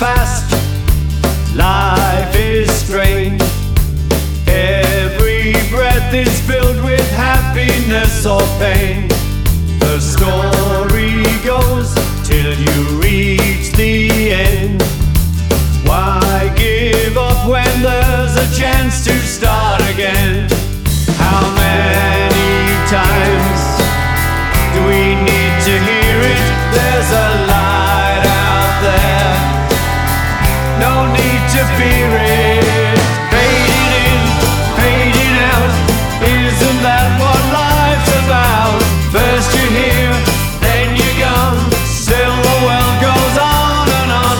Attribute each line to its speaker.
Speaker 1: fast. Life is strange. Every breath is filled with happiness or pain. The story goes till you reach the end. Why give up when there's a chance to start again? How many times do we need to hear it? There's a light out there, no need to fear it.